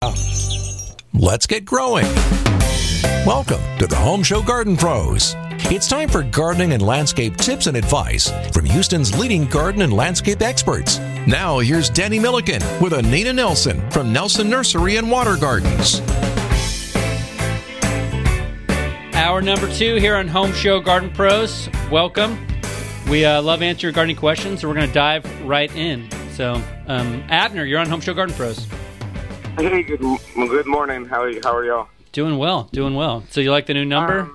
Let's get growing. Welcome to the Home Show Garden Pros. It's time for gardening and landscape tips and advice from Houston's leading garden and landscape experts. Now, here's Danny Milliken with Anita Nelson from Nelson Nursery and Water Gardens. Hour number 2 here on Home Show Garden Pros. Welcome. We love answering your gardening questions, so we're going to dive right in. So, Abner, you're on Home Show Garden Pros. Hey, good morning. How are y'all? Doing well. So you like the new number?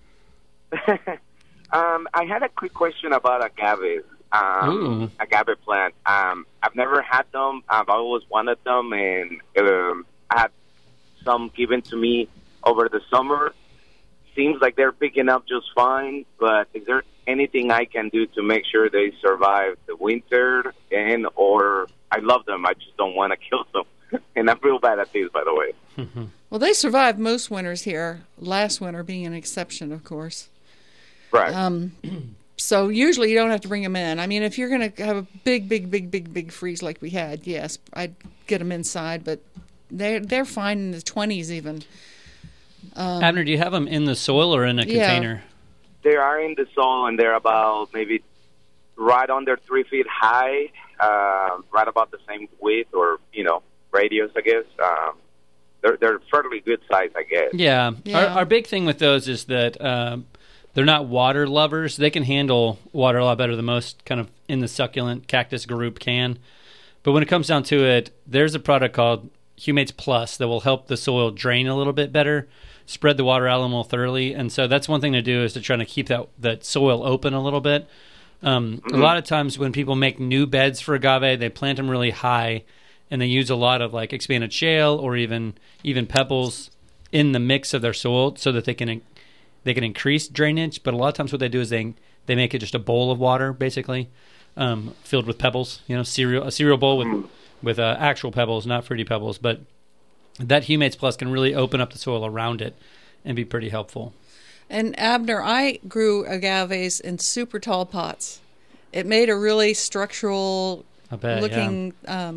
I had a quick question about agaves. Agave plant. I've never had them. I've always wanted them, and I had some given to me over the summer. Seems like they're picking up just fine, but is there anything I can do to make sure they survive the winter? Or I love them, I just don't want to kill them. And I'm real bad at these, by the way. Well, they survived most winters here, last winter being an exception, of course. Right. So usually you don't have to bring them in. I mean, if you're going to have a big freeze like we had, yes, I'd get them inside, but they're fine in the 20s even. Abner, do you have them in the soil or in a container? They are in the soil, and they're about maybe right under 3 feet high, right about the same width or, radius, I guess. They're fairly good size, I guess. Yeah. Our big thing with those is that they're not water lovers. They can handle water a lot better than most kind of in the succulent cactus group can. But when it comes down to it, there's a product called Humates Plus that will help the soil drain a little bit better, spread the water out a little more thoroughly. And so that's one thing to do, is to try to keep that soil open a little bit. A lot of times when people make new beds for agave, they plant them really high, and they use a lot of like expanded shale or even pebbles in the mix of their soil so that they can increase drainage. But a lot of times what they do is they make it just a bowl of water, basically, filled with pebbles. A cereal bowl with actual pebbles, not fruity pebbles. But that Humates Plus can really open up the soil around it and be pretty helpful. And Abner, I grew agaves in super tall pots. It made a really structural looking,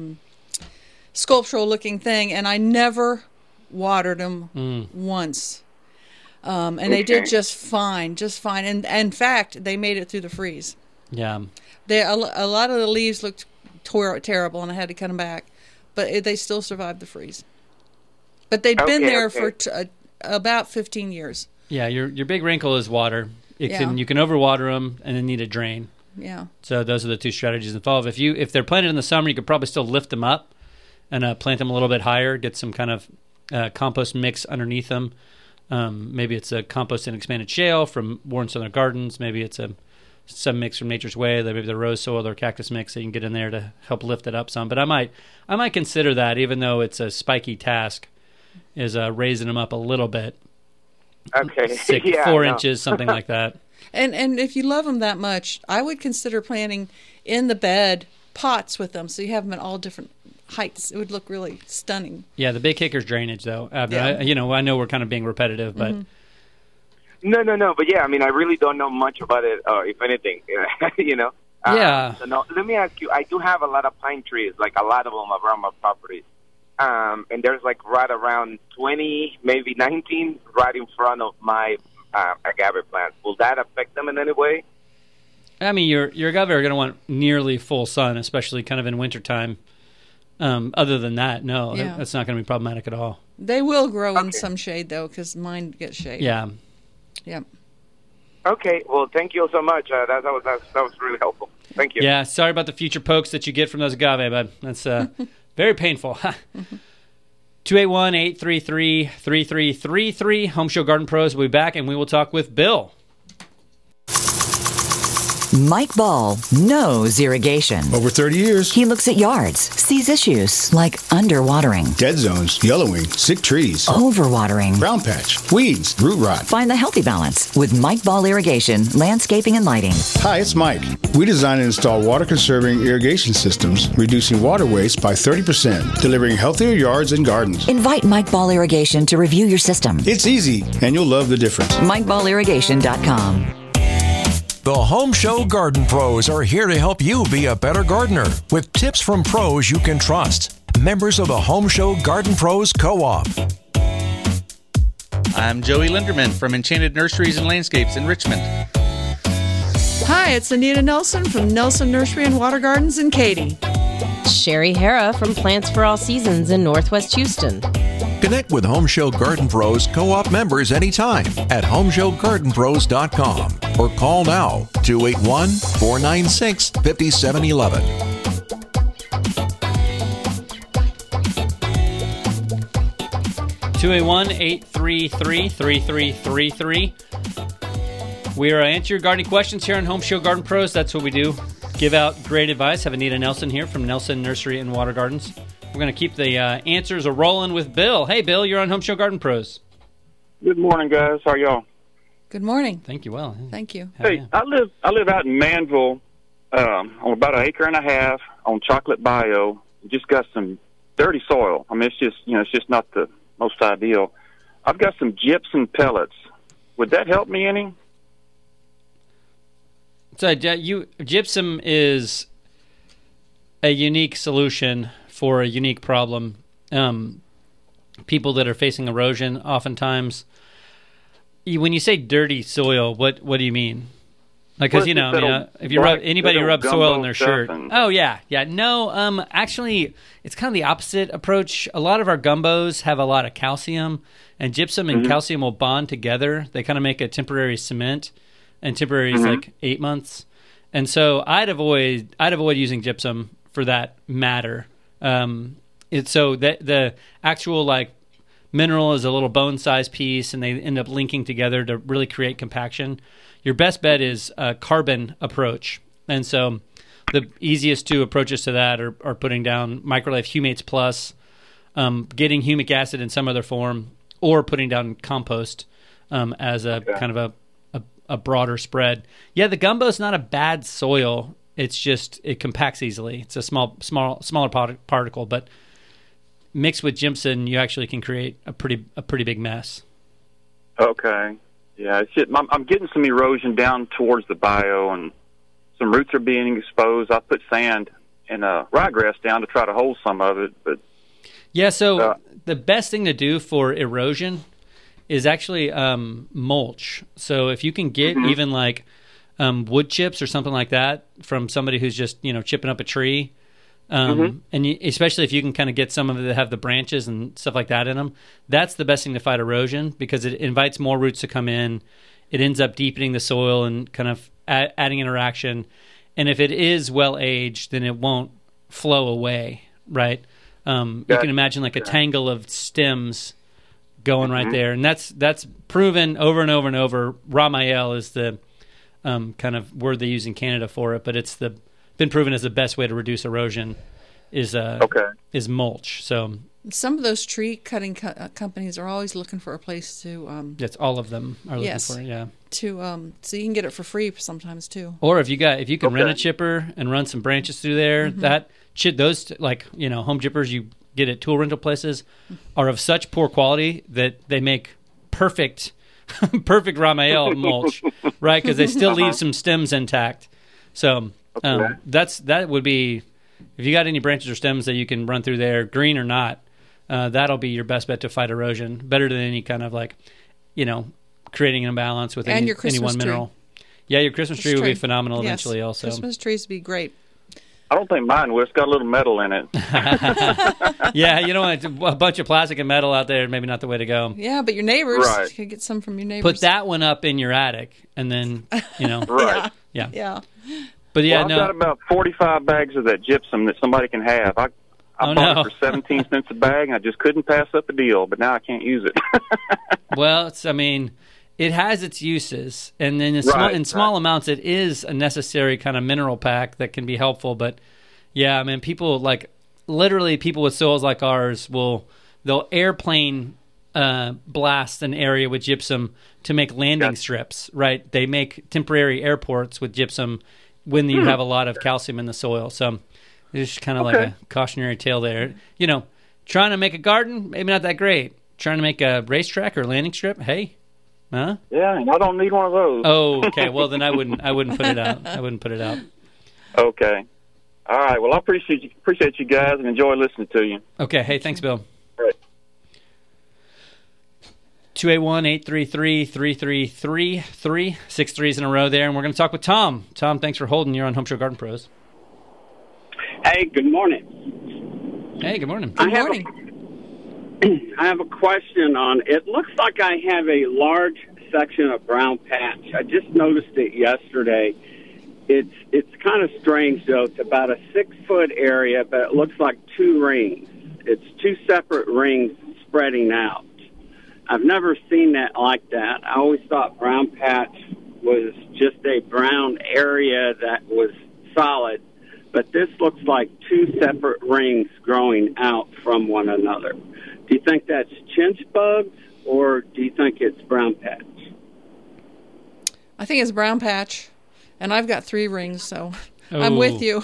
sculptural looking thing, and I never watered them once. And they did just fine. And in fact, they made it through the freeze. Yeah. A lot of the leaves looked terrible, and I had to cut them back. But they still survived the freeze. But they'd been there for about 15 years. Yeah, your big wrinkle is water. You can overwater them and then need a drain. Yeah. So those are the two strategies involved. If they're planted in the summer, you could probably still lift them up and plant them a little bit higher, get some kind of compost mix underneath them. Maybe it's a compost and expanded shale from Warren Southern Gardens. Maybe it's some mix from Nature's Way, maybe the rose soil or cactus mix that you can get in there to help lift it up some. But I might consider that, even though it's a spiky task, is raising them up a little bit. Okay. 4 inches, something like that. And if you love them that much, I would consider planting in the bed pots with them, so you have them at all different heights. It would look really stunning. Yeah, the big kicker is drainage, though. I know we're kind of being repetitive, but... No. But yeah, I mean, I really don't know much about it, if anything, Yeah. So no, let me ask you, I do have a lot of pine trees, like a lot of them around my property. And there's like right around 20, maybe 19 right in front of my agave plants. Will that affect them in any way? I mean, your agave are going to want nearly full sun, especially kind of in wintertime. Other than that, no, that's not going to be problematic at all. They will grow in some shade, though, because mine get shade. Yeah. Okay, well, thank you so much. That was really helpful. Thank you. Yeah, sorry about the future pokes that you get from those agave, bud. That's very painful. 281-833-3333. Home Show Garden Pros will be back, and we will talk with Bill. Mike Ball knows irrigation. Over 30 years. He looks at yards, sees issues like underwatering, dead zones, yellowing, sick trees, overwatering, brown patch, weeds, root rot. Find the healthy balance with Mike Ball Irrigation, Landscaping and Lighting. Hi, it's Mike. We design and install water-conserving irrigation systems, reducing water waste by 30%, delivering healthier yards and gardens. Invite Mike Ball Irrigation to review your system. It's easy, and you'll love the difference. MikeBallIrrigation.com. The Home Show Garden Pros are here to help you be a better gardener with tips from pros you can trust. members of the Home Show Garden Pros Co-op. I'm Joey Linderman from Enchanted Nurseries and Landscapes in Richmond. Hi, it's Anita Nelson from Nelson Nursery and Water Gardens in Katy. Sherry Hara from Plants for All Seasons in Northwest Houston. Connect with Home Show Garden Pros Co-op members anytime at homeshowgardenpros.com or call now 281-496-5711. 281-833-3333. We are answer your gardening questions here on Home Show Garden Pros. That's what we do. Give out great advice. Have Anita Nelson here from Nelson Nursery and Water Gardens. We're going to keep the answers rolling with Bill. Hey, Bill, you're on Home Show Garden Pros. Good morning, guys. How are y'all? Good morning. Thank you. Well, thank you. Hey, I live out in Manville on about 1.5 acres on Chocolate Bayou. Just got some dirty soil. I mean, it's just not the most ideal. I've got some gypsum pellets. Would that help me any? So gypsum is a unique solution for a unique problem. People that are facing erosion, oftentimes, when you say dirty soil, what do you mean? Like, because if you rub soil in their shirt. Oh yeah. No, actually, it's kind of the opposite approach. A lot of our gumbos have a lot of calcium, and gypsum and calcium will bond together. They kind of make a temporary cement, and temporary is like 8 months. And so I'd avoid using gypsum for that matter. It's so that the actual like mineral is a little bone-sized piece, and they end up linking together to really create compaction. Your best bet is a carbon approach. And so the easiest two approaches to that are putting down Microlife Humates Plus, getting humic acid in some other form, or putting down compost as a kind of a broader spread. Yeah, the gumbo's not a bad soil. It's just it compacts easily. It's a smaller particle, but mixed with gypsum, you actually can create a pretty big mess. Okay. Yeah, I'm getting some erosion down towards the bayou, and some roots are being exposed. I put sand and ryegrass down to try to hold some of it. But yeah, so the best thing to do for erosion is actually mulch. So if you can get even like wood chips or something like that from somebody who's just chipping up a tree, and especially if you can kind of get some of it that have the branches and stuff like that in them, that's the best thing to fight erosion, because it invites more roots to come in. It ends up deepening the soil and kind of adding interaction. And if it is well aged, then it won't flow away, right? You can imagine like a tangle of stems going right there, and that's proven over and over and over. Ramael is the kind of word they use in Canada for it, but it's been proven as the best way to reduce erosion is mulch. So some of those tree cutting companies are always looking for a place to. That's all of them are looking for it. Yeah. To so you can get it for free sometimes too. Or if you can rent a chipper and run some branches through there, those home chippers you get at tool rental places are of such poor quality that they make perfect Ramael mulch, right? Because they still leave some stems intact. So that would be, if you got any branches or stems that you can run through there, green or not, that'll be your best bet to fight erosion. Better than any kind of creating an imbalance with any one mineral. Yeah, your Christmas tree would be phenomenal eventually. Also, Christmas trees would be great. I don't think mine would. It's got a little metal in it. Yeah, you don't want a bunch of plastic and metal out there. Maybe not the way to go. Yeah, but your neighbors, you could get some from your neighbors. Put that one up in your attic, and then right. Yeah. But I've got about 45 bags of that gypsum that somebody can have. I bought it for 17 cents a bag, and I just couldn't pass up a deal. But now I can't use it. Well, it has its uses, and then in small amounts, it is a necessary kind of mineral pack that can be helpful. But yeah, people people with soils like ours they'll airplane blast an area with gypsum to make landing strips. Right? They make temporary airports with gypsum when you have a lot of calcium in the soil. So it's kind of like a cautionary tale there. Trying to make a garden, maybe not that great. Trying to make a racetrack or landing strip, hey. Huh? Yeah, and I don't need one of those. Oh, okay. Well, then I wouldn't put it out. I wouldn't put it out. Okay. All right. Well, I appreciate you guys and enjoy listening to you. Okay. Hey, thanks, Bill. All right. 281-833-3333, 6 threes in a row there, and we're going to talk with Tom. Tom, thanks for holding. You're on Home Show Garden Pros. Hey, good morning. Hey, good morning. Good morning. I have a question on, it looks like I have a large section of brown patch. I just noticed it yesterday. It's kind of strange, though. It's about a 6-foot area, but it looks like 2 rings. It's 2 separate rings spreading out. I've never seen that like that. I always thought brown patch was just a brown area that was solid, but this looks like 2 separate rings growing out from one another. Do you think that's chinch bugs, or do you think it's brown patch? I think it's brown patch, and I've got 3 rings, so I'm with you.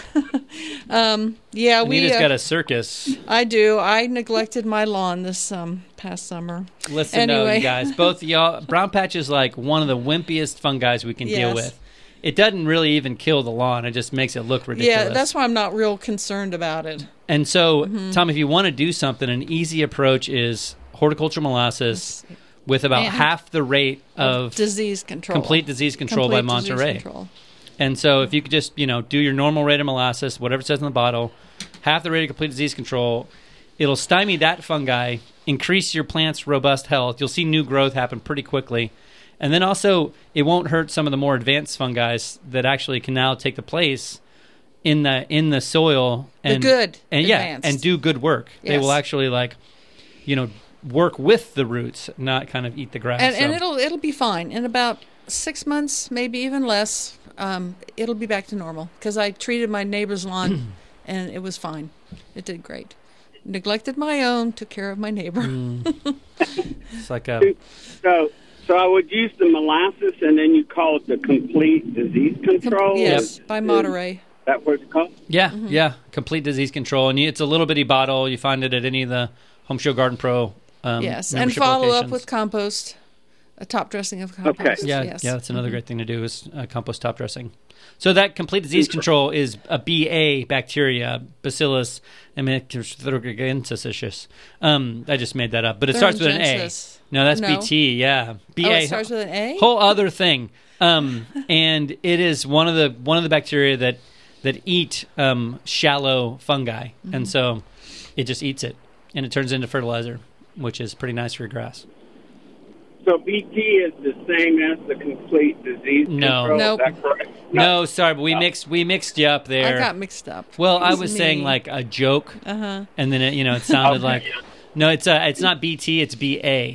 Yeah, Anita's got a circus. I do. I neglected my lawn this past summer. Listen, no, you guys, both of y'all, brown patch is like one of the wimpiest fungi we can deal with. It doesn't really even kill the lawn. It just makes it look ridiculous. Yeah, that's why I'm not real concerned about it. And so, Tom, if you want to do something, an easy approach is horticulture molasses with about half the rate of disease control. Complete disease control by Monterey. And so if you could just, do your normal rate of molasses, whatever it says in the bottle, half the rate of complete disease control, it'll stymie that fungi, increase your plant's robust health. You'll see new growth happen pretty quickly. And then also, it won't hurt some of the more advanced fungi that actually can now take the place in the soil and do good work. Yes. They will actually work with the roots, not kind of eat the grass. And it'll be fine in about 6 months, maybe even less. It'll be back to normal because I treated my neighbor's lawn and it was fine. It did great. Neglected my own, took care of my neighbor. It's like So I would use the molasses, and then you call it the complete disease control? Yes, by Monterey. Is that what it's called? Yeah, yeah, complete disease control. And it's a little bitty bottle. You find it at any of the Home Show Garden Pro yes, and follow up with compost, a top dressing of compost. Okay. Yeah, that's another great thing to do is compost top dressing. So that complete disease control is a BA bacteria, Bacillus thuringiensis. I just made that up, but it starts with an A. No, that's BT. Yeah, BA. Oh, it starts with an A. Whole other thing, and it is one of the bacteria that eat shallow fungi, and so it just eats it, and it turns into fertilizer, which is pretty nice for your grass. So BT is the same as the complete disease control? Nope. Is that correct? No, sorry, but we mixed you up there. I got mixed up. Well, I was saying like a joke, and then it sounded like no, it's not BT, it's BA.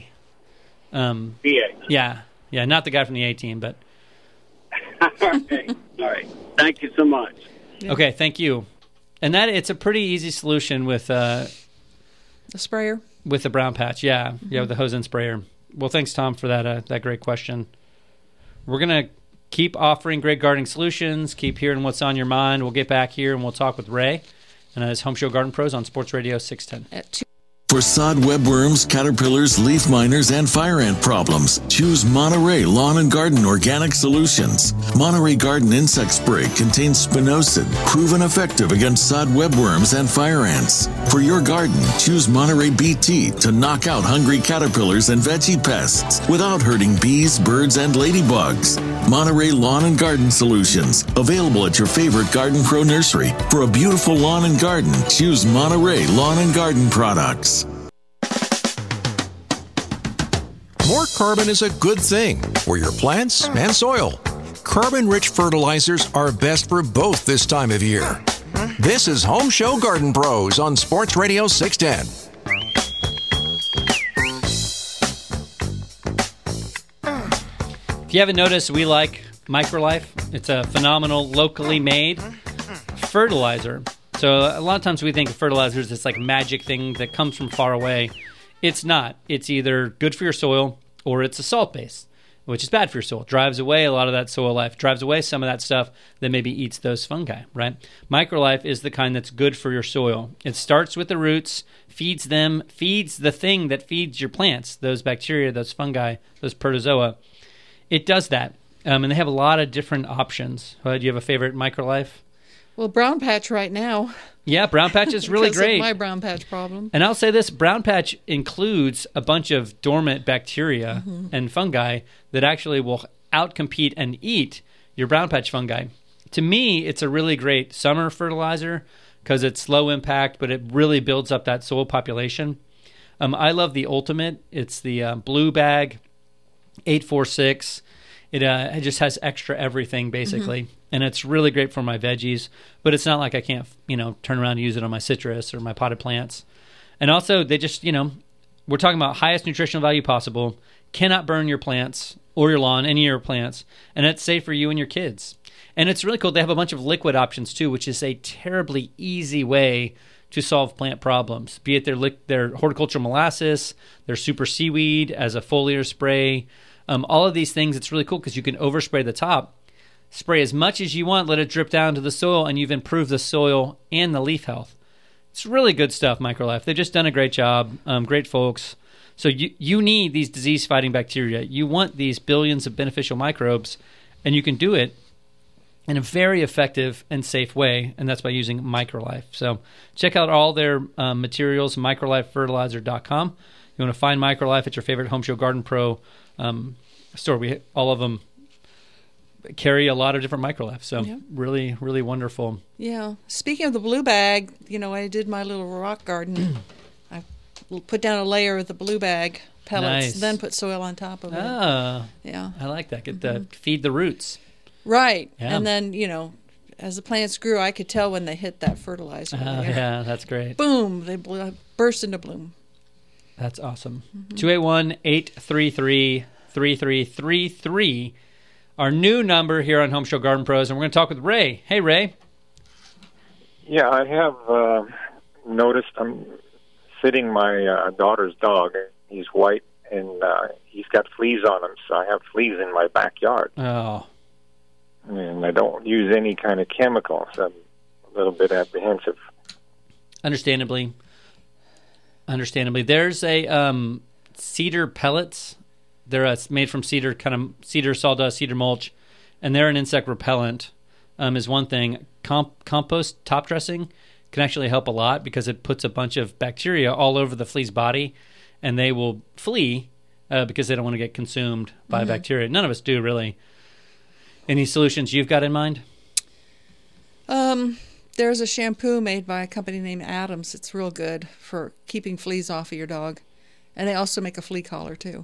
BA. Yeah, not the guy from the A team, but. All right. Thank you so much. Yeah. Okay, thank you. And it's a pretty easy solution with the sprayer with the brown patch. Yeah, with the hose and sprayer. Well, thanks, Tom, for that great question. We're going to keep offering great gardening solutions, keep hearing what's on your mind. We'll get back here and we'll talk with Ray and his Home Show Garden Pros on Sports Radio 610. For sod webworms, caterpillars, leaf miners, and fire ant problems, choose Monterey Lawn and Garden Organic Solutions. Monterey Garden Insect Spray contains spinosad, proven effective against sod webworms and fire ants. For your garden, choose Monterey BT to knock out hungry caterpillars and veggie pests without hurting bees, birds, and ladybugs. Monterey Lawn and Garden Solutions, available at your favorite Garden Pro nursery. For a beautiful lawn and garden, choose Monterey Lawn and Garden products. More carbon is a good thing for your plants and soil. Carbon-rich fertilizers are best for both this time of year. This is Home Show Garden Pros on Sports Radio 610. If you haven't noticed, we like Microlife. It's a phenomenal, locally made fertilizer. So a lot of times we think of fertilizer as this like magic thing that comes from far away. It's not. It's either good for your soil or it's a salt base, which is bad for your soil. Drives away a lot of that soil life. Drives away some of that stuff that maybe eats those fungi, right? Microlife is the kind that's good for your soil. It starts with the roots, feeds the thing that feeds your plants, those bacteria, those fungi, those protozoa. It does that. And they have a lot of different options. Do you have a favorite Microlife? Well, brown patch right now. Yeah, brown patch is really because great. Of my brown patch problem. And I'll say this, brown patch includes a bunch of dormant bacteria and fungi that actually will outcompete and eat your brown patch fungi. To me, it's a really great summer fertilizer because it's low impact, but it really builds up that soil population. I love the Ultimate. It's the Blue Bag 846. It just has extra everything, basically. And it's really great for my veggies, but it's not like I can't, turn around and use it on my citrus or my potted plants. And also, they just, we're talking about highest nutritional value possible, cannot burn your plants or your lawn, any of your plants, and it's safe for you and your kids. And it's really cool. They have a bunch of liquid options, too, which is a terribly easy way to solve plant problems, be it their horticultural molasses, their super seaweed as a foliar spray. All of these things, it's really cool because you can overspray the top. Spray as much as you want, let it drip down to the soil, and you've improved the soil and the leaf health. It's really good stuff, Microlife. They've just done a great job. Great folks. So you need these disease-fighting bacteria. You want these billions of beneficial microbes, and you can do it in a very effective and safe way, and that's by using Microlife. So check out all their materials, microlifefertilizer.com. You want to find Microlife at your favorite Home Show Garden Pro store. All of them carry a lot of different Microlife, so really, really wonderful. Yeah. Speaking of the blue bag, I did my little rock garden. I put down a layer of the blue bag pellets, then put soil on top of it. Yeah. I like that. Get the feed the roots. Right. Yeah. And then, as the plants grew, I could tell when they hit that fertilizer. Yeah, that's great. Boom, they burst into bloom. That's awesome. 281-833-3333. Our new number here on Home Show Garden Pros, and we're going to talk with Ray. Hey, Ray. Yeah, I have noticed I'm sitting my daughter's dog. He's white, and he's got fleas on him, so I have fleas in my backyard. Oh. And I don't use any kind of chemicals. I'm a little bit apprehensive. Understandably. There's a cedar pellets. They're made from cedar sawdust, cedar mulch, and they're an insect repellent, is one thing. Compost top dressing can actually help a lot because it puts a bunch of bacteria all over the flea's body, and they will flee because they don't want to get consumed by bacteria. None of us do, really. Any solutions you've got in mind? There's a shampoo made by a company named Adams. It's real good for keeping fleas off of your dog. And they also make a flea collar, too.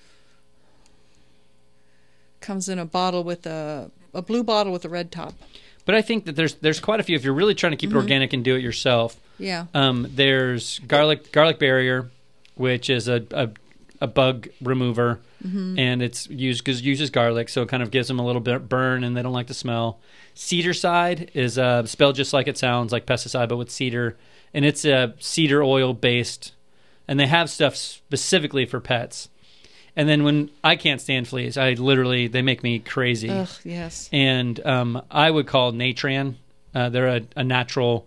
Comes in a bottle with a blue bottle with a red top. But I think that there's quite a few. If you're really trying to keep it organic and do it yourself, there's garlic barrier, which is a bug remover, and it's uses garlic, so it kind of gives them a little bit burn, and they don't like the smell. Cedar side is spelled just like it sounds, like pesticide, but with cedar, and it's a cedar oil based, and they have stuff specifically for pets. And then when I can't stand fleas, they make me crazy. Ugh, yes. And I would call Natran. They're a natural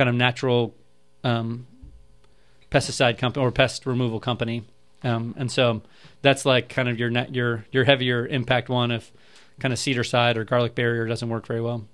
pesticide company or pest removal company. And so that's like kind of your heavier impact one if kind of cedar side or garlic barrier doesn't work very well.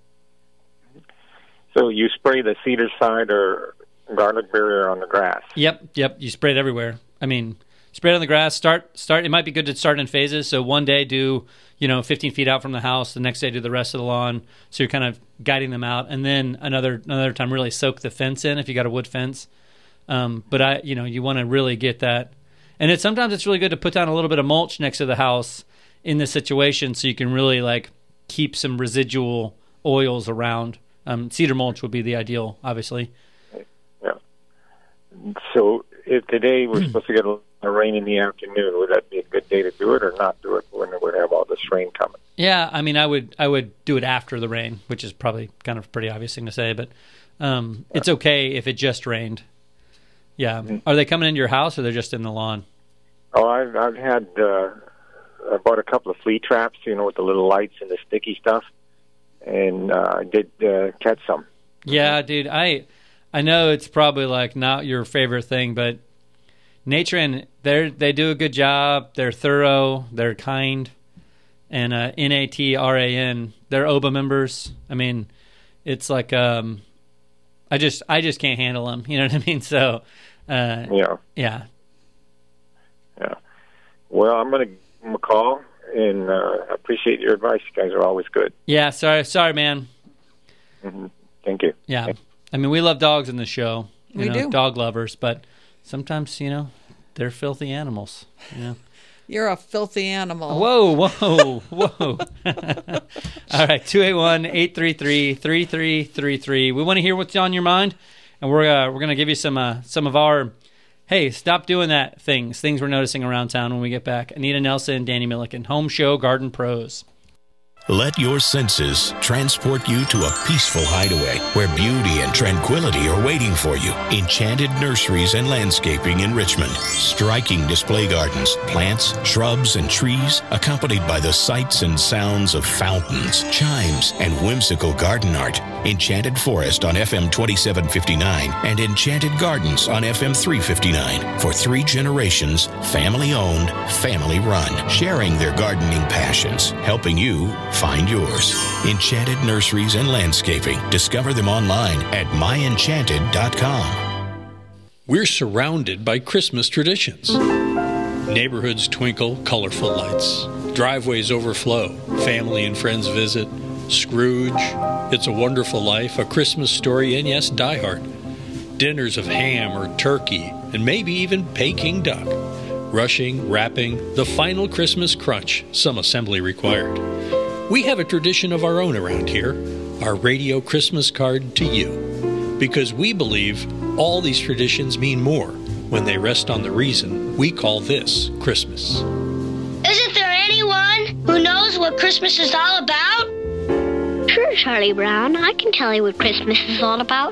So you spray the cedar side or garlic barrier on the grass? Yep. You spray it everywhere. I mean, spray it on the grass. Start. It might be good to start in phases. So one day do 15 feet out from the house. The next day do the rest of the lawn. So you're kind of guiding them out. And then another time really soak the fence in if you got a wood fence. But you want to really get that. And sometimes it's really good to put down a little bit of mulch next to the house in this situation so you can really keep some residual oils around. Cedar mulch would be the ideal, obviously. Yeah. So if today we're supposed to get a rain in the afternoon, would that be a good day to do it or not do it when we have all this rain coming? Yeah, I mean, I would do it after the rain, which is probably kind of a pretty obvious thing to say, but it's okay if it just rained. Yeah. Mm-hmm. Are they coming into your house or they're just in the lawn? Oh, I've had I bought a couple of flea traps, with the little lights and the sticky stuff, and I did catch some. Yeah, dude, I know it's probably not your favorite thing, but Natran, they do a good job. They're thorough. They're kind. And NATRAN, they're OBA members. I mean, It's like I just can't handle them. You know what I mean? So yeah. Well, I'm going to give them a call, and I appreciate your advice. You guys are always good. Yeah, sorry, man. Mm-hmm. Thank you. Yeah. I mean, we love dogs in the show. We do. Dog lovers, but sometimes, they're filthy animals. You're a filthy animal. Whoa. All right, 281-833-3333. We want to hear what's on your mind, and we're going to give you some of our, hey, stop doing that things we're noticing around town when we get back. Anita Nelson, Danny Milliken, Home Show Garden Pros. Let your senses transport you to a peaceful hideaway where beauty and tranquility are waiting for you. Enchanted Nurseries and Landscaping in Richmond. Striking display gardens, plants, shrubs, and trees, accompanied by the sights and sounds of fountains, chimes, and whimsical garden art. Enchanted Forest on FM 2759 and Enchanted Gardens on FM 359. For 3 generations, family-owned, family-run, sharing their gardening passions, helping you find yours. Enchanted Nurseries and Landscaping. Discover them online at myenchanted.com. We're surrounded by Christmas traditions. Neighborhoods twinkle colorful lights. Driveways overflow. Family and friends visit. Scrooge, It's a Wonderful Life, A Christmas Story, and yes, Die Hard. Dinners of ham or turkey, and maybe even Peking duck. Rushing, wrapping, the final Christmas crunch, some assembly required. We have a tradition of our own around here, our radio Christmas card to you. Because we believe all these traditions mean more when they rest on the reason we call this Christmas. Isn't there anyone who knows what Christmas is all about? Sure, Charlie Brown. I can tell you what Christmas is all about.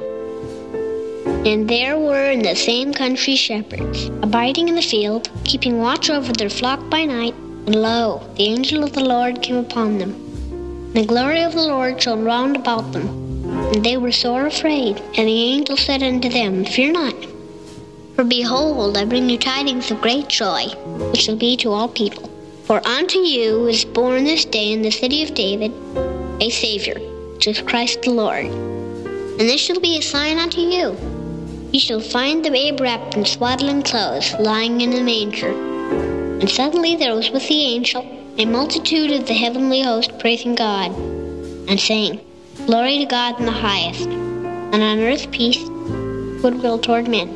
And there were in the same country shepherds, abiding in the field, keeping watch over their flock by night. And lo, the angel of the Lord came upon them. And the glory of the Lord shone round about them. And they were sore afraid. And the angel said unto them, Fear not. For behold, I bring you tidings of great joy, which shall be to all people. For unto you is born this day in the city of David a Savior, which is Christ the Lord. And this shall be a sign unto you. Ye shall find the babe wrapped in swaddling clothes, lying in a manger. And suddenly there was with the angel a multitude of the heavenly host praising God, and saying, Glory to God in the highest, and on earth peace, goodwill toward men.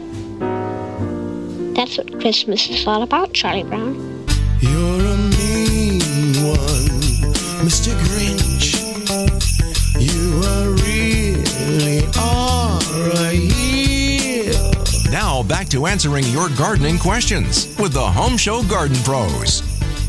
That's what Christmas is all about, Charlie Brown. You're a mean one, Mr. Grinch. You really are a heel. Now back to answering your gardening questions with the Home Show Garden Pros.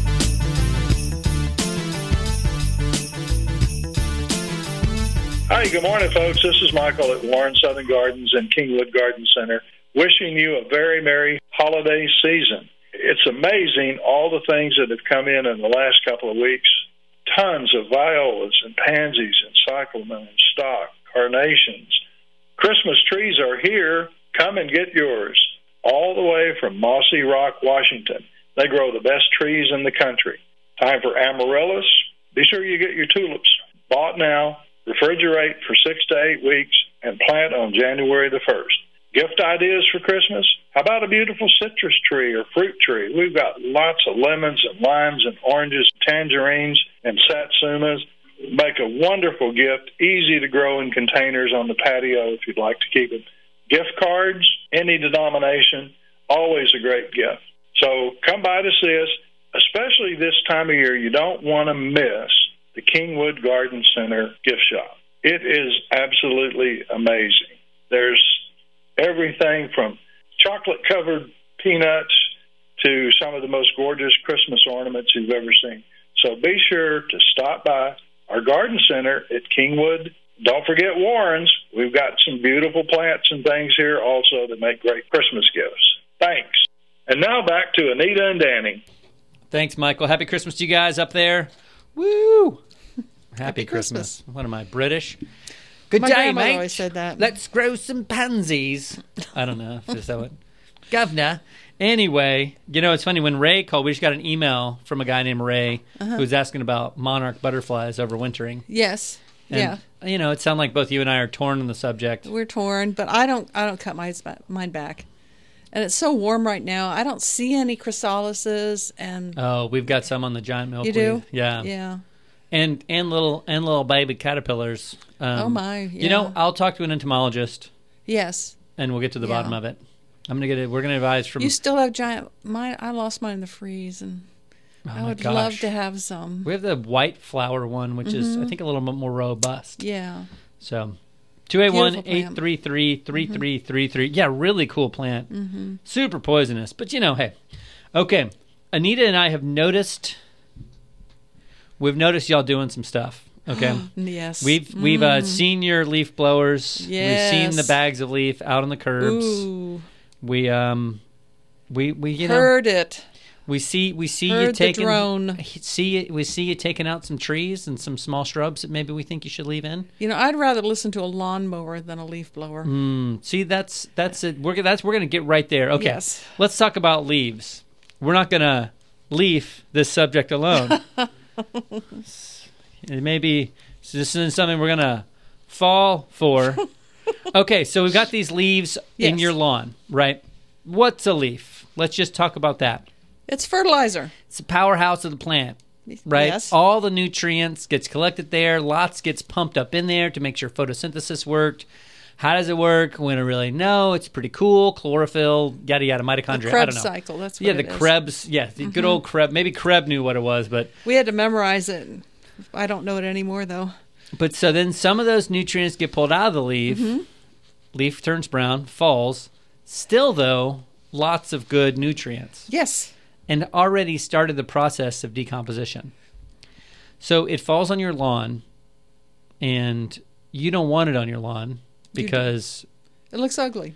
Hi, good morning, folks. This is Michael at Warren Southern Gardens and Kingwood Garden Center, wishing you a very merry holiday season. It's amazing all the things that have come in the last couple of weeks. Tons of violas and pansies and cyclamen and stock, carnations. Christmas trees are here. Come and get yours. All the way from Mossy Rock, Washington. They grow the best trees in the country. Time for amaryllis. Be sure you get your tulips bought now, refrigerate for 6 to 8 weeks, and plant on January the 1st. Gift ideas for Christmas? How about a beautiful citrus tree or fruit tree? We've got lots of lemons and limes and oranges, tangerines and satsumas. Make a wonderful gift, easy to grow in containers on the patio if you'd like to keep it. Gift cards, any denomination, always a great gift. So come by to see us, especially this time of year. You don't want to miss the Kingwood Garden Center gift shop. It is absolutely amazing. There's everything from chocolate-covered peanuts to some of the most gorgeous Christmas ornaments you've ever seen. So be sure to stop by our garden center at Kingwood. Don't forget Warren's. We've got some beautiful plants and things here also that make great Christmas gifts. Thanks. And now back to Anita and Danny. Thanks, Michael. Happy Christmas to you guys up there. Woo! Happy Christmas. What am I, British? Good My day, grandmother mate. always said that. Let's grow some pansies. I don't know if that's how it... Governor. Anyway, it's funny. When Ray called, we just got an email from a guy named Ray who was asking about monarch butterflies overwintering. Yes. And, you know, it sounds like both you and I are torn on the subject. We're torn, but I don't cut mine back. And it's so warm right now. I don't see any chrysalises. And oh, we've got some on the giant milkweed. You do? Yeah. Yeah. And little baby caterpillars. Oh my! Yeah. You know, I'll talk to an entomologist. Yes. And we'll get to the bottom of it. We're gonna advise from. You still have giant? Mine. I lost mine in the freeze, and I would love to have some. We have the white flower one, which is I think a little bit more robust. Yeah. So, 281-833-3333. Yeah, really cool plant. Mm-hmm. Super poisonous, but you know, hey, okay. Anita and I have noticed. We've noticed y'all doing some stuff. Okay. Yes. We've seen your leaf blowers. Yes. We've seen the bags of leaf out on the curbs. Ooh. We you heard it. We see Heard you taking the drone. We see you taking out some trees and some small shrubs that maybe we think you should leave in. You know, I'd rather listen to a lawnmower than a leaf blower. See, that's it. We're gonna get right there. Okay. Yes. Let's talk about leaves. We're not gonna leave this subject alone. It may be this is something we're gonna fall for. Okay, so we've got these leaves in your lawn, right? What's a leaf? Let's just talk about that. It's fertilizer. It's the powerhouse of the plant, right? Yes. All the nutrients gets collected there. Lots gets pumped up in there to make sure photosynthesis worked. How does it work? We don't really know. It's pretty cool. Chlorophyll, yada yada, mitochondria. The Krebs I don't know. cycle. That's what the Krebs. Yeah, the good old Krebs. Maybe Krebs knew what it was, but we had to memorize it. I don't know it anymore though. But so then some of those nutrients get pulled out of the leaf. Leaf turns brown, falls. Still though, lots of good nutrients. Yes. And already started the process of decomposition. So it falls on your lawn, and you don't want it on your lawn because it looks ugly.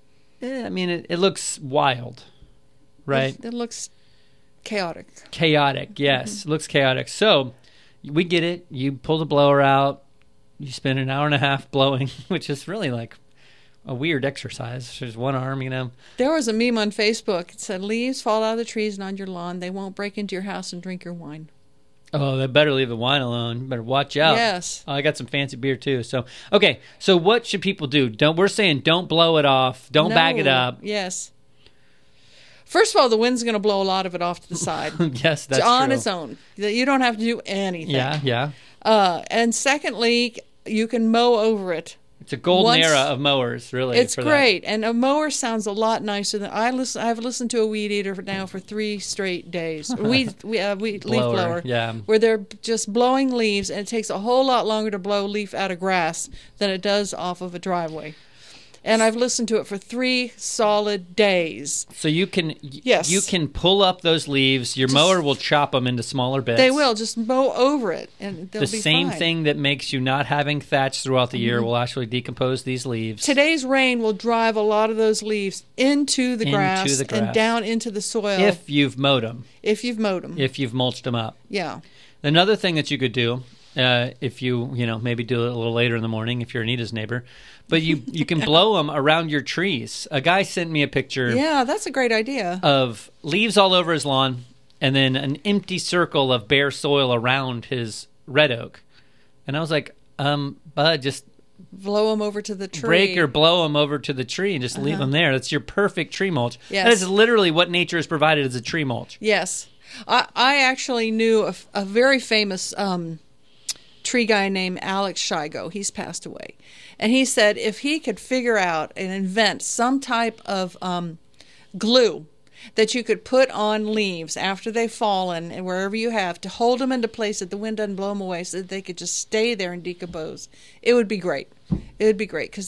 I mean, it looks wild, right? It looks chaotic. Chaotic, yes. It looks chaotic. So we get it. You pull the blower out. You spend an hour and a half blowing, which is really like a weird exercise. There's one arm, you know. There was a meme on Facebook. It said, leaves fall out of the trees and on your lawn. They won't break into your house and drink your wine. Oh, they better leave the wine alone. You better watch out. Yes. Oh, I got some fancy beer too. So, okay. So what should people do? We're saying don't blow it off. Don't bag it up. Yes. First of all, the wind's going to blow a lot of it off to the side. Yes, that's on true. its own. You don't have to do anything. Yeah. And secondly, you can mow over it. It's a golden era of mowers, really. It's great, and a mower sounds a lot nicer than I've listened to a weed eater now for 3 straight days. Leaf blower, yeah, where they're just blowing leaves, and it takes a whole lot longer to blow leaf out of grass than it does off of a driveway. And I've listened to it for 3 solid days. So you can pull up those leaves. Your mower will chop them into smaller bits. They will just mow over it, and they'll be the same fine. thing that makes you not having thatch throughout the year will actually decompose these leaves. Today's rain will drive a lot of those leaves into the grass and down into the soil. If you've mowed them. If you've mulched them up. Yeah. Another thing that you could do, if you maybe do it a little later in the morning if you're Anita's neighbor, but you can blow them around your trees. A guy sent me a picture. Yeah, that's a great idea. Of leaves all over his lawn and then an empty circle of bare soil around his red oak. And I was like, bud, just blow them over to the tree. Blow them over to the tree and just leave them there. That's your perfect tree mulch. Yes. That is literally what nature has provided as a tree mulch. Yes. I actually knew a very famous tree guy named Alex Shigo. He's passed away. And he said if he could figure out and invent some type of glue that you could put on leaves after they've fallen and wherever you have to hold them into place that the wind doesn't blow them away so that they could just stay there and decompose, it would be great. It would be great because,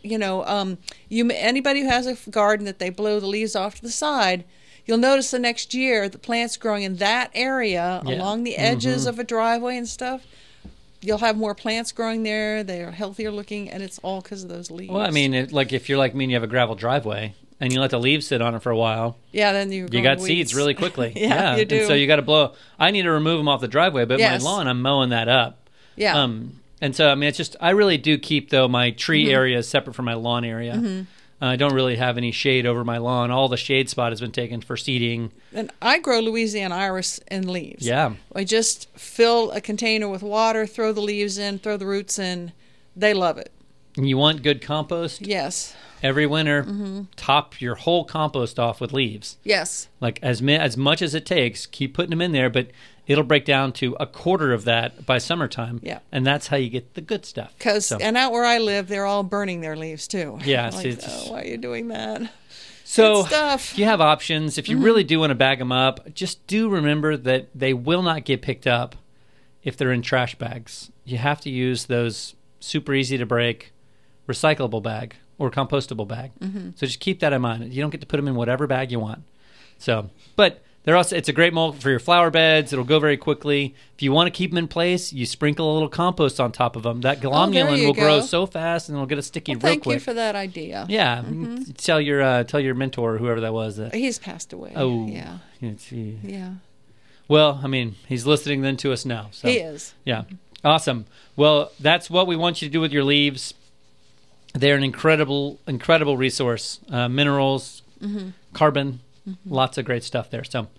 anybody who has a garden that they blow the leaves off to the side, you'll notice the next year the plants growing in that area along the edges of a driveway and stuff. You'll have more plants growing there. They're healthier looking, and it's all because of those leaves. Well, I mean, if you're like me and you have a gravel driveway and you let the leaves sit on it for a while, then you got seeds really quickly. Yeah, you do. And so you got to blow. I need to remove them off the driveway, but my lawn, I'm mowing that up. Yeah. And so, I mean, it's just I really do keep though my tree area separate from my lawn area. I don't really have any shade over my lawn. All the shade spot has been taken for seeding. And I grow Louisiana iris in leaves. Yeah. I just fill a container with water, throw the leaves in, throw the roots in. They love it. And you want good compost? Yes. Every winter, top your whole compost off with leaves. Yes. Like as much as it takes, keep putting them in there, but it'll break down to a quarter of that by summertime. Yeah. And that's how you get the good stuff. And out where I live, they're all burning their leaves too. Yeah. Like, why are you doing that? So good stuff. You have options. If you really do want to bag them up, just do remember that they will not get picked up if they're in trash bags. You have to use those super easy to break recyclable bag or compostable bag. So just keep that in mind. You don't get to put them in whatever bag you want. So, but it's a great mulch for your flower beds. It'll go very quickly. If you want to keep them in place, you sprinkle a little compost on top of them. That glomulin will grow so fast, and it'll get a sticky real quick. Thank you for that idea. Yeah, tell your mentor, whoever that was. He's passed away. Oh, yeah. Yeah. Well, I mean, he's listening then to us now. So. He is. Yeah. Awesome. Well, that's what we want you to do with your leaves. They're an incredible resource. Minerals, carbon, lots of great stuff there. So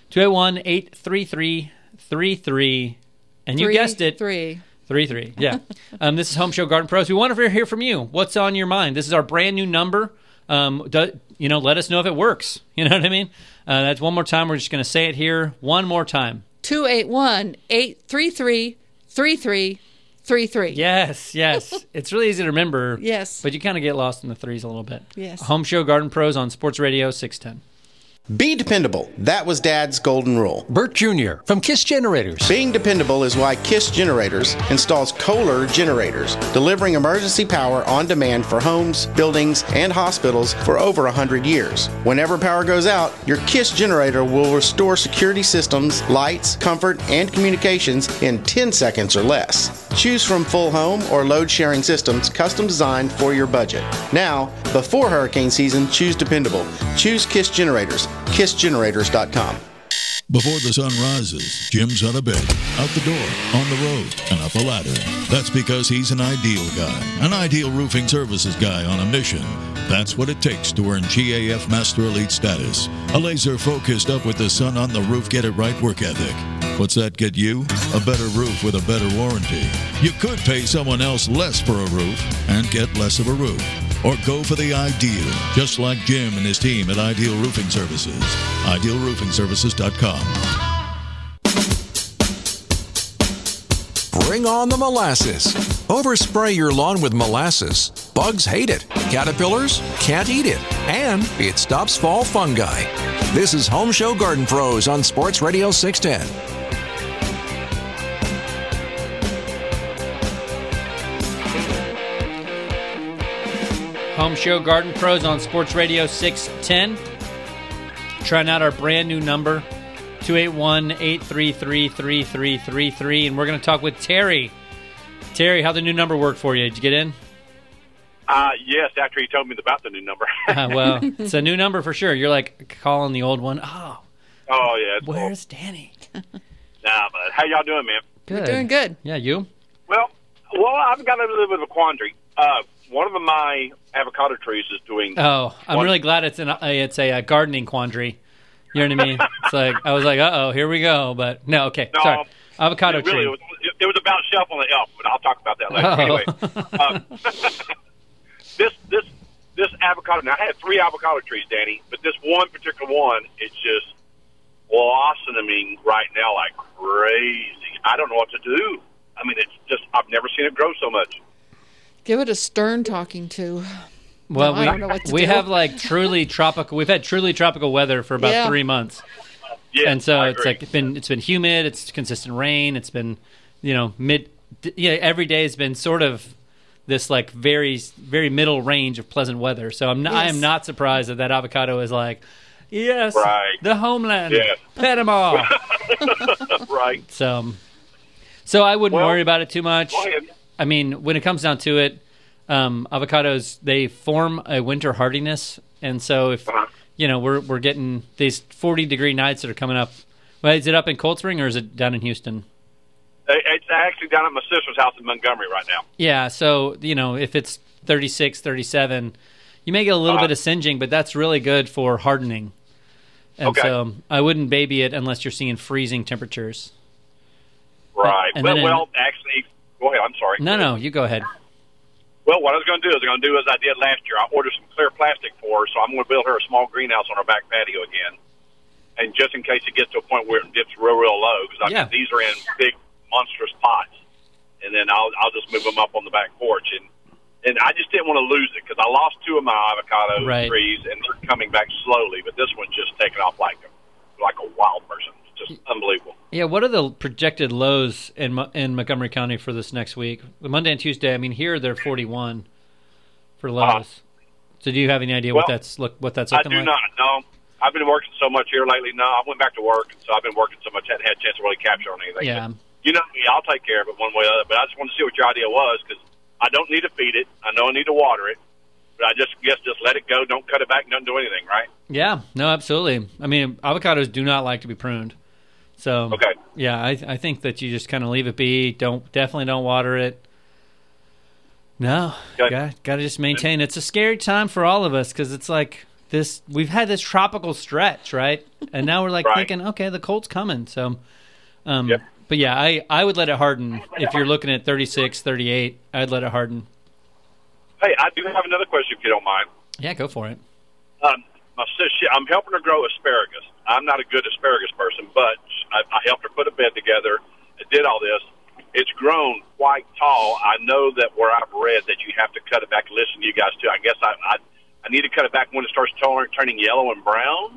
281-833-33, and you guessed it. 33. Yeah. This is Home Show Garden Pros. We want to hear from you. What's on your mind? This is our brand new number. Let us know if it works. You know what I mean? That's one more time. We're just going to say it here one more time. 281-833-3333. Yes. It's really easy to remember. Yes. But you kind of get lost in the threes a little bit. Yes. Home Show Garden Pros on Sports Radio 610. Be dependable. That was Dad's golden rule. Bert Jr. from KISS Generators. Being dependable is why KISS Generators installs Kohler generators, delivering emergency power on demand for homes, buildings, and hospitals for over 100 years. Whenever power goes out, your KISS generator will restore security systems, lights, comfort, and communications in 10 seconds or less. Choose from full home or load sharing systems custom designed for your budget. Now, before hurricane season, choose dependable. Choose KISS Generators. KISSgenerators.com. Before the sun rises, Jim's out of bed, out the door, on the road, and up a ladder. That's because he's an ideal guy, an ideal roofing services guy on a mission. That's what it takes to earn GAF Master Elite status. A laser-focused up with the sun on the roof, get it right work ethic. What's that get you? A better roof with a better warranty. You could pay someone else less for a roof and get less of a roof. Or go for the ideal, just like Jim and his team at Ideal Roofing Services. IdealRoofingServices.com. Bring on the molasses. Overspray your lawn with molasses. Bugs hate it. Caterpillars can't eat it. And it stops fall fungi. This is Home Show Garden Pros on Sports Radio 610. Home Show Garden Pros on Sports Radio 610. Trying out our brand new number, 281-833-3333. And we're going to talk with Terry. Terry, how'd the new number work for you? Did you get in? Yes, after he told me about the new number. Well, it's a new number for sure. You're like calling the old one. Oh, yeah. Where's Danny? But how y'all doing, man? Good. We're doing good. Yeah, you? Well, I've got a little bit of a quandary. One of my avocado trees is doing... Oh, I'm really glad it's a gardening quandary. You know what I mean? It's like, I was like, here we go. But no, okay, sorry. Avocado tree. It was about shuffling the elf, but I'll talk about that later. Anyway, this avocado... Now, I had 3 avocado trees, Danny, but this one particular one, it's just blossoming right now like crazy. I don't know what to do. I mean, it's just... I've never seen it grow so much. Give it a stern talking to. Well, I don't know what to we do. have like truly tropical. We've had truly tropical weather for about 3 months. Yeah, and so it's like it's been humid. It's consistent rain. It's been every day has been sort of this like very very middle range of pleasant weather. So I am not surprised that avocado is like, yes, the homeland, Panama. Right. So I wouldn't worry about it too much. Go ahead. I mean, when it comes down to it, avocados, they form a winter hardiness. And so if, we're getting these 40-degree nights that are coming up. Well, is it up in Cold Spring or is it down in Houston? It's actually down at my sister's house in Montgomery right now. Yeah, so, if it's 36, 37, You may get a little bit of singeing, but that's really good for hardening. And so I wouldn't baby it unless you're seeing freezing temperatures. Right. And Actually, go ahead. I'm sorry. No, you go ahead. Well, what I was going to do as I did last year. I ordered some clear plastic for her, so I'm going to build her a small greenhouse on her back patio again. And just in case it gets to a point where it dips real low, because these are in big, monstrous pots. And then I'll just move them up on the back porch. And I just didn't want to lose it because I lost 2 of my avocado trees, and they're coming back slowly. But this one's just taking off like a wild person. It's just unbelievable. Yeah, what are the projected lows in Montgomery County for this next week? Monday and Tuesday, I mean, here they're 41 for lows. So do you have any idea what that's looking like? I do not, no. I've been working so much here lately. No, I went back to work, and so I've been working so much I hadn't had a chance to really capture on anything. Yeah. But, you know me, I'll take care of it one way or the other. But I just wanted to see what your idea was because I don't need to feed it. I know I need to water it. But I just let it go. Don't cut it back. Don't do anything, right? Yeah, no, absolutely. I mean, avocados do not like to be pruned. So, yeah, I think that you just kind of leave it be. Definitely don't water it. No, got to just maintain. It's a scary time for all of us because it's like this. We've had this tropical stretch, right? And now we're like thinking, okay, the cold's coming. So, but yeah, I would let it harden. If you're looking at 36, 38, I'd let it harden. Hey, I do have another question if you don't mind. Yeah, go for it. My sister, I'm helping her grow asparagus. I'm not a good asparagus person, but I helped her put a bed together. I did all this. It's grown quite tall. I know that where I've read that you have to cut it back. Listen to you guys too. I guess I need to cut it back when it starts turning yellow and brown.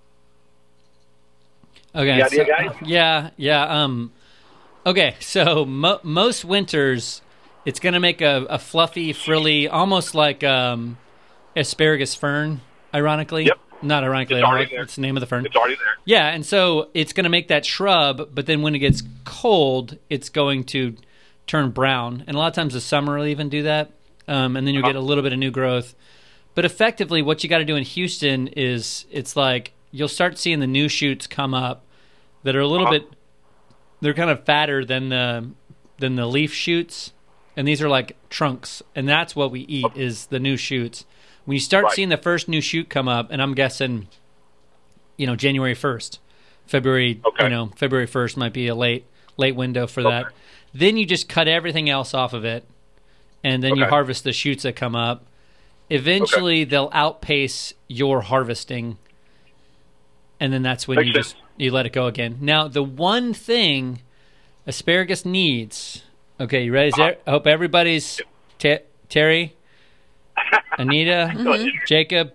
Okay. The idea, guys? Yeah. Okay. So most winters, it's going to make a fluffy, frilly, almost like asparagus fern. Ironically, not ironically, it's the name of the fern. It's already there. Yeah, and so it's going to make that shrub, but then when it gets cold, it's going to turn brown. And a lot of times the summer will even do that, and then you'll get a little bit of new growth. But effectively, what you got to do in Houston is it's like you'll start seeing the new shoots come up that are a little bit. They're kind of fatter than the leaf shoots, and these are like trunks, and that's what we eat is the new shoots. When you start seeing the first new shoot come up, and I'm guessing, January 1st, February 1st might be a late window for that. Then you just cut everything else off of it, and then you harvest the shoots that come up. Eventually, they'll outpace your harvesting, and then that's when you let it go again. Now, the one thing asparagus needs. Okay, you ready? I hope everybody's Terry. Anita, Jacob,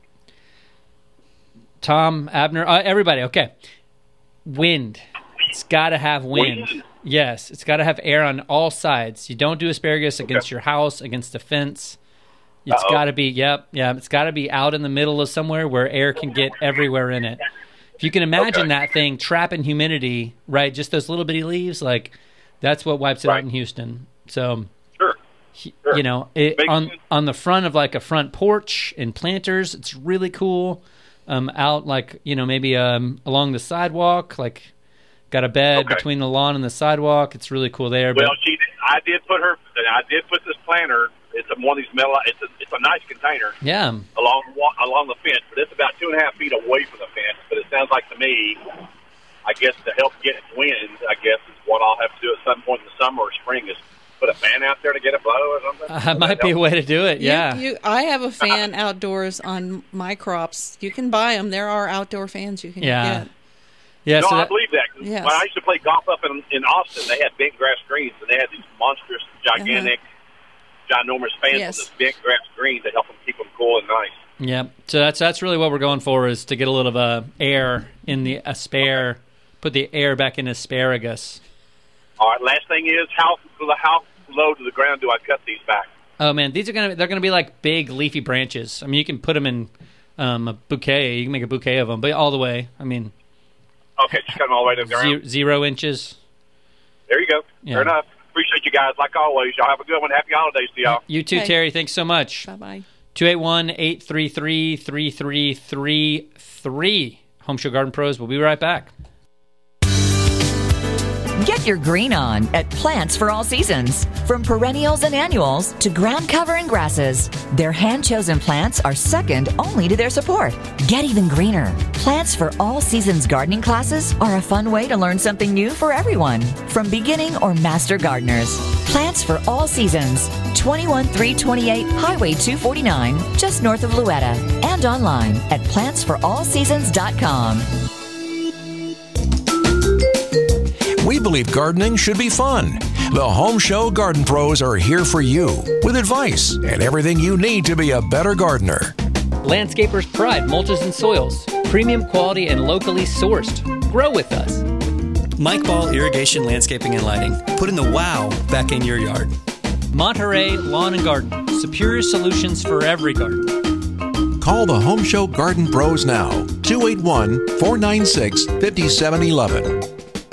Tom, Abner, everybody. Okay. Wind. It's got to have wind. Yes, it's got to have air on all sides. You don't do asparagus against your house, against the fence. It's got to be, it's got to be out in the middle of somewhere where air can get everywhere in it. If you can imagine that thing trapping humidity, right, just those little bitty leaves, like that's what wipes it out in Houston. So... Sure. On the front of like a front porch in planters, it's really cool. Out like maybe along the sidewalk, like got a bed between the lawn and the sidewalk. It's really cool there. Well, I did put this planter. It's one of these metal. It's a nice container. Yeah. Along the fence, but it's about 2.5 feet away from the fence. But it sounds like to me, I guess to help get wind, I guess is what I'll have to do at some point in the summer or spring is. Put a fan out there to get it blow or something? That might be a way to do it, yeah. I have a fan outdoors on my crops. You can buy them. There are outdoor fans you can get. Yeah, I believe that. Yes. When I used to play golf up in Austin, they had bent grass greens, and they had these monstrous, gigantic, ginormous fans with this bent grass green to help them keep them cool and nice. Yeah, so that's really what we're going for is to get a little of air in the put the air back in asparagus. All right. Last thing is how low to the ground do I cut these back? Oh man, they're gonna be like big leafy branches. I mean, you can put them in a bouquet. You can make a bouquet of them, but all the way. I mean, okay, just cut them all the way to the ground. 0 inches. There you go. Yeah. Fair enough. Appreciate you guys. Like always, y'all have a good one. Happy holidays to y'all. You too, Terry. Thanks so much. Bye-bye. 281-833-3333. Home Show Garden Pros. We'll be right back. Get your green on at Plants for All Seasons. From perennials and annuals to ground cover and grasses, their hand-chosen plants are second only to their support. Get even greener. Plants for All Seasons gardening classes are a fun way to learn something new for everyone, from beginning or master gardeners. Plants for All Seasons, 21328 Highway 249, just north of Louetta, and online at plantsforallseasons.com. We believe gardening should be fun. The Home Show Garden Pros are here for you with advice and everything you need to be a better gardener. Landscapers' Pride mulches and soils. Premium quality and locally sourced. Grow with us. Mike Ball Irrigation, Landscaping, and Lighting. Putting the wow back in your yard. Monterey Lawn and Garden. Superior solutions for every garden. Call the Home Show Garden Pros now. 281-496-5711.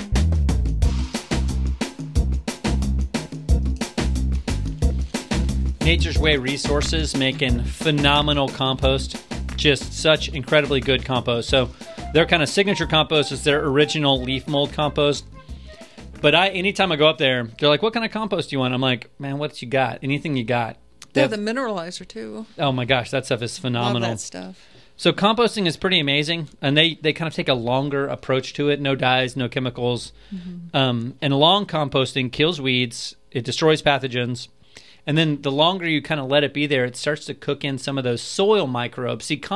Nature's Way Resources making phenomenal compost. Just such incredibly good compost. So their kind of signature compost is their original leaf mold compost. But anytime I go up there, they're like, what kind of compost do you want? I'm like, man, what you got? Anything you got. They have the mineralizer too. Oh my gosh, that stuff is phenomenal. Love that stuff. So composting is pretty amazing, and they kind of take a longer approach to it. No dyes, no chemicals. Mm-hmm. And long composting kills weeds. It destroys pathogens. And then the longer you kind of let it be there, it starts to cook in some of those soil microbes. See,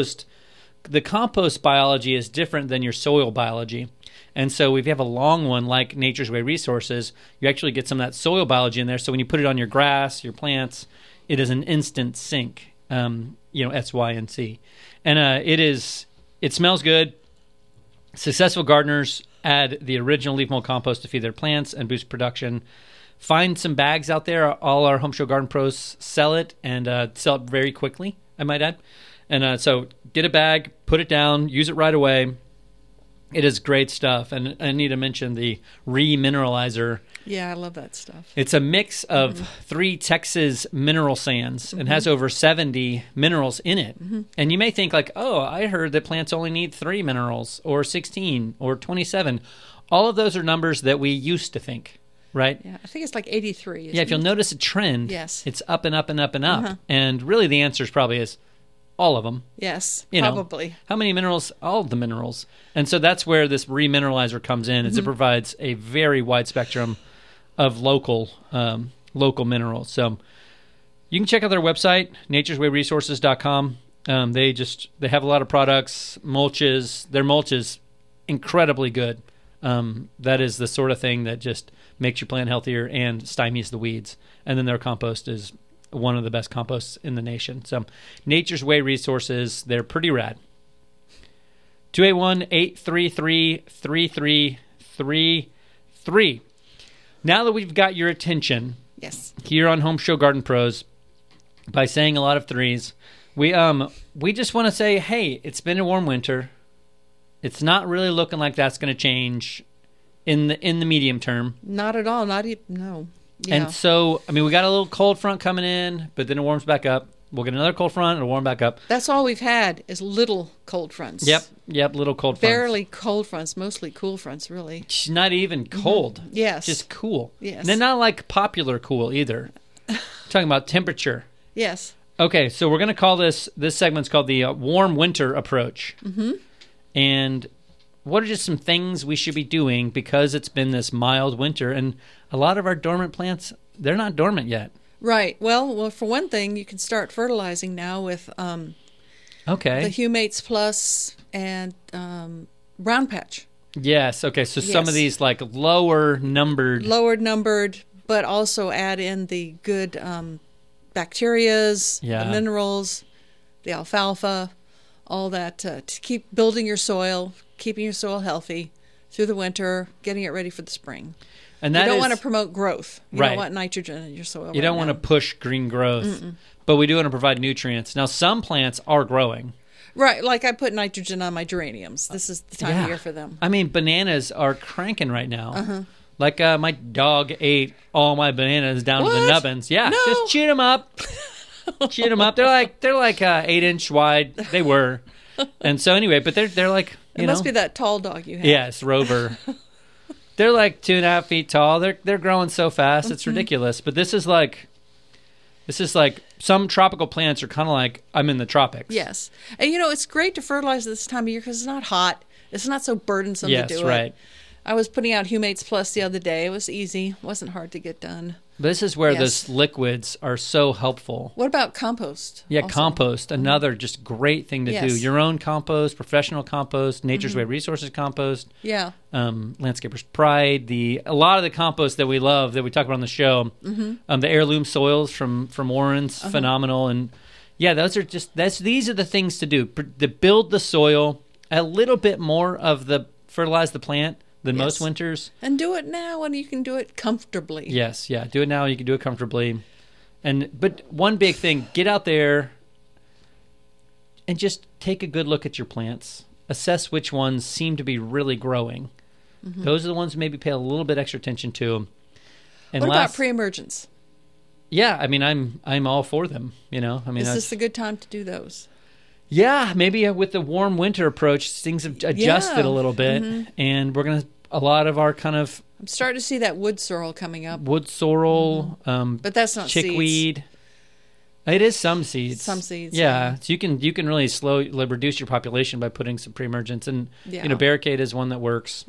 the compost biology is different than your soil biology. And so if you have a long one like Nature's Way Resources, you actually get some of that soil biology in there. So when you put it on your grass, your plants, it is an instant sink, S, Y, and C. And it smells good. Successful gardeners add the original leaf mold compost to feed their plants and boost production. Find some bags out there. All our Home Show Garden Pros sell it and sell it very quickly, I might add. And so get a bag, put it down, use it right away. It is great stuff. And I need to mention the Remineralizer. Yeah, I love that stuff. It's a mix of 3 Texas mineral sands and has over 70 minerals in it. Mm-hmm. And you may think like, oh, I heard that plants only need 3 minerals or 16 or 27. All of those are numbers that we used to think. Right? Yeah, I think it's like 83. Yeah, if you'll notice a trend, yes, it's up and up and up and up. Uh-huh. And really the answer is probably all of them. Yes, probably. How many minerals? All of the minerals. And so that's where this Remineralizer comes in, is it provides a very wide spectrum of local minerals. So you can check out their website, natureswayresources.com. They have a lot of products, mulches. Their mulch is incredibly good. That is the sort of thing that just makes your plant healthier and stymies the weeds. And then their compost is one of the best composts in the nation. So Nature's Way Resources, they're pretty rad. 281-833-3333. Now that we've got your attention, yes, here on Home Show Garden Pros, by saying a lot of threes, we just want to say, hey, it's been a warm winter. It's not really looking like that's going to change in the medium term. Not at all. Not even, no. Yeah. And so, I mean, we got a little cold front coming in, but then it warms back up. We'll get another cold front, it'll warm back up. That's all we've had is little cold fronts. Yep, little cold fronts. Barely cold fronts, mostly cool fronts, really. Not even cold. Mm-hmm. Yes. Just cool. Yes. And then not like popular cool either. Talking about temperature. Yes. Okay, so we're going to call this segment's called the warm winter approach. Mm-hmm. And what are just some things we should be doing because it's been this mild winter, and a lot of our dormant plants, they're not dormant yet. Right. Well, for one thing, you can start fertilizing now with the Humates Plus and Brown Patch. Yes. Okay. So some of these like lower numbered, but also add in the good bacterias, the minerals, the alfalfa, all that to keep building your soil, keeping your soil healthy through the winter, getting it ready for the spring. And you don't want to promote growth. You don't want nitrogen in your soil. You don't want to push green growth, but we do want to provide nutrients. Now, some plants are growing. Right, like I put nitrogen on my geraniums. This is the time of year for them. I mean, bananas are cranking right now. Uh-huh. Like my dog ate all my bananas down to the nubbins. Yeah, just chewed them up. Chewed them up. They're like 8-inch wide. They were, and so anyway, but they're like it must be that tall dog you have. Yes, Rover. They're like 2.5 feet tall. They're growing so fast. It's ridiculous. But this is like some tropical plants are kind of like I'm in the tropics. Yes. And, it's great to fertilize this time of year because it's not hot. It's not so burdensome to do it. Yes, right. I was putting out Humates Plus the other day. It was easy. It wasn't hard to get done. This is where those liquids are so helpful. What about compost? Yeah, also? compost, another just great thing to do. Your own compost, professional compost, Nature's Way Resources compost. Yeah. Landscaper's Pride. A lot of the compost that we love, that we talk about on the show, the heirloom soils from Warren's, phenomenal. And yeah, these are the things to do. To build the soil, a little bit more of the fertilize the plant than most winters. And do it now, and you can do it comfortably. Yes, yeah. Do it now, you can do it comfortably. But one big thing, get out there and just take a good look at your plants. Assess which ones seem to be really growing. Those are the ones maybe pay a little bit extra attention to. And what about pre-emergence? Yeah, I mean, I'm all for them. Is this a good time to do those? Yeah, maybe with the warm winter approach, things have adjusted a little bit, and we're a lot of our kind of... I'm starting to see that wood sorrel coming up. Wood sorrel, but that's not chickweed. Seeds. It is some seeds. Some seeds. Yeah, so you can really reduce your population by putting some pre-emergence, and barricade is one that works.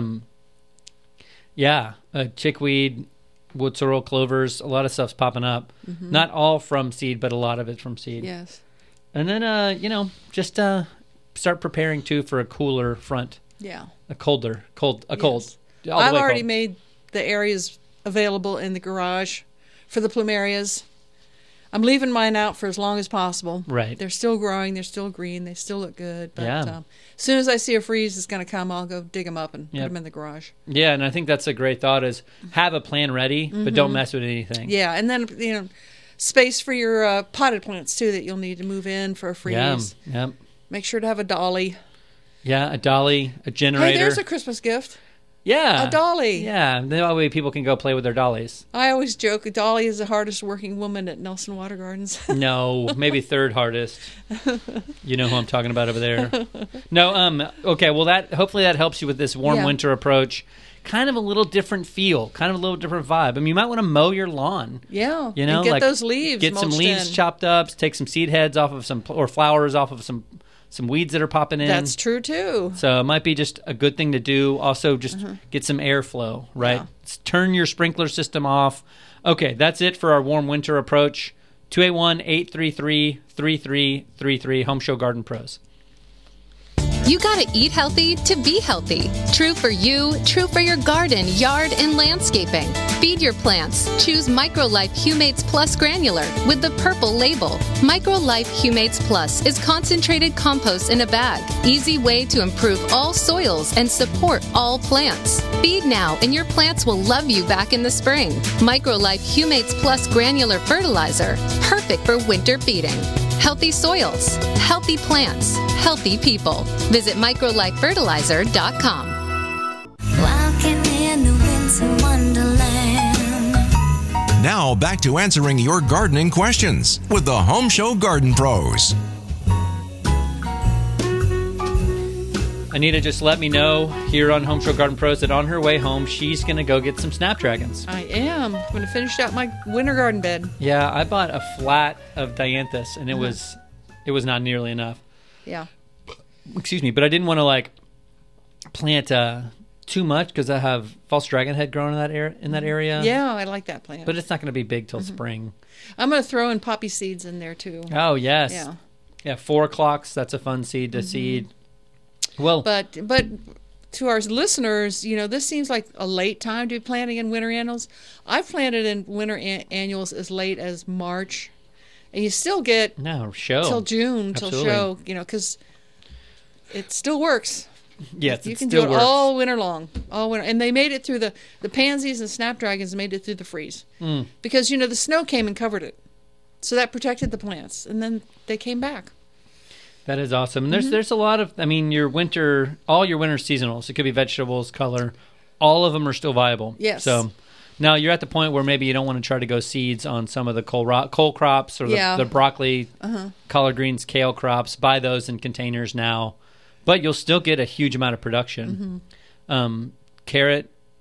Chickweed, wood sorrel, clovers, a lot of stuff's popping up. Not all from seed, but a lot of it's from seed. Yes. And then, just start preparing, too, for a cooler front. Yeah. A cold. I've already made the areas available in the garage for the plumerias. I'm leaving mine out for as long as possible. Right. They're still growing. They're still green. They still look good. But as soon as I see a freeze is going to come, I'll go dig them up and put them in the garage. Yeah, and I think that's a great thought is have a plan ready, but don't mess with anything. Yeah, and then, space for your potted plants, too, that you'll need to move in for a freeze. Yeah. Make sure to have a dolly. Yeah, a dolly, a generator. Hey, there's a Christmas gift. Yeah. A dolly. Yeah, that way people can go play with their dollies. I always joke a dolly is the hardest working woman at Nelson Water Gardens. No, maybe third hardest. You know who I'm talking about over there. No, okay, well hopefully that helps you with this warm winter approach. Kind of a little different feel, kind of a little different vibe. I mean, you might want to mow your lawn. Yeah, and get those leaves Get some leaves chopped up, take some seed heads off of or flowers off of some weeds that are popping in. That's true, too. So it might be just a good thing to do. Also, just get some airflow, right? Yeah. Turn your sprinkler system off. Okay, that's it for our warm winter approach. 281-833-3333, Home Show Garden Pros. You gotta eat healthy to be healthy. True for you, true for your garden, yard, and landscaping. Feed your plants. Choose MicroLife Humates Plus Granular with the purple label. MicroLife Humates Plus is concentrated compost in a bag. Easy way to improve all soils and support all plants. Feed now and your plants will love you back in the spring. MicroLife Humates Plus Granular Fertilizer. Perfect for winter feeding. Healthy soils, healthy plants, healthy people. Visit microlifefertilizer.com. Walking in the winter wonderland. Now back to answering your gardening questions with the Home Show Garden Pros. Anita just let me know here on Home Show Garden Pros that on her way home, she's going to go get some snapdragons. I am. I'm going to finish out my winter garden bed. Yeah, I bought a flat of dianthus, and it was not nearly enough. Yeah. Excuse me, but I didn't want to plant too much because I have false dragon head growing in that area. Yeah, I like that plant. But it's not going to be big till spring. I'm going to throw in poppy seeds in there too. Oh yes. Yeah. Yeah, 4 o'clocks. That's a fun seed to seed. Well, but to our listeners, this seems like a late time to be planting in winter annuals. I've planted in winter annuals as late as March, and you still get till June till show. Because it still works. Yes, you can do it all winter long, all winter, and they made it through the pansies and snapdragons made it through the freeze because the snow came and covered it, so that protected the plants, and then they came back. That is awesome. And there's a lot of, all your winter seasonals. It could be vegetables, color. All of them are still viable. Yes. So now you're at the point where maybe you don't want to try to go seeds on some of the cole crops or the broccoli, collard greens, kale crops. Buy those in containers now. But you'll still get a huge amount of production. Carrot,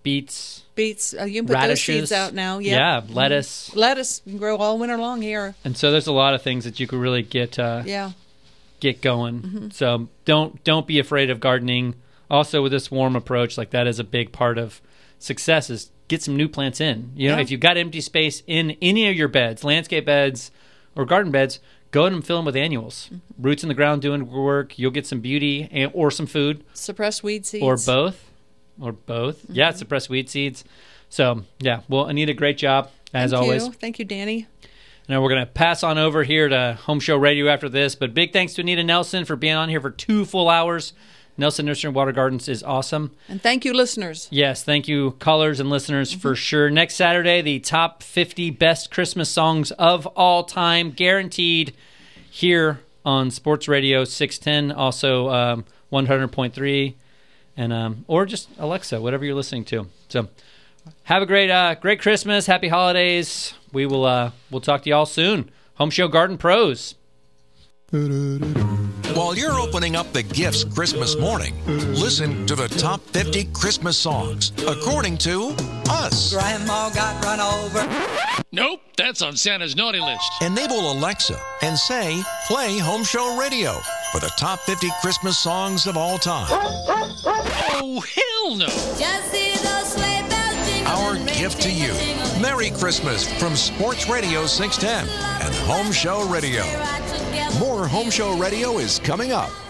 beets. Beets. You can put radishes. those seeds out now. Yep. Yeah, lettuce. Lettuce can grow all winter long here. And so there's a lot of things that you could really get going. So don't be afraid of gardening. Also, with this warm approach, like that is a big part of success, is get some new plants in. You know, if you've got empty space in any of your beds, landscape beds or garden beds, go ahead and fill them with annuals. Roots in the ground doing work. You'll get some beauty or some food. Suppressed weed seeds. Or both. Yeah, suppressed weed seeds. So, yeah. Well, Anita, great job, as always. Thank you, Danny. Now we're going to pass on over here to Home Show Radio after this. But big thanks to Anita Nelson for being on here for 2 full hours. Nelson Nursery and Water Gardens is awesome. And thank you, listeners. Yes, thank you, callers and listeners, for sure. Next Saturday, the top 50 best Christmas songs of all time, guaranteed, here on Sports Radio 610, also 100.3, and or just Alexa, whatever you're listening to. So have a great Christmas, happy holidays. We'll talk to you all soon. Home Show Garden Pros. While you're opening up the gifts Christmas morning, listen to the top 50 Christmas songs according to us. Grandma got run over. Nope, that's on Santa's naughty list. Enable Alexa and say, play Home Show Radio for the top 50 Christmas songs of all time. Oh, hell no. Just see those sleigh bells jingle. Our gift to you. Merry Christmas from Sports Radio 610 and Home Show Radio. More Home Show Radio is coming up.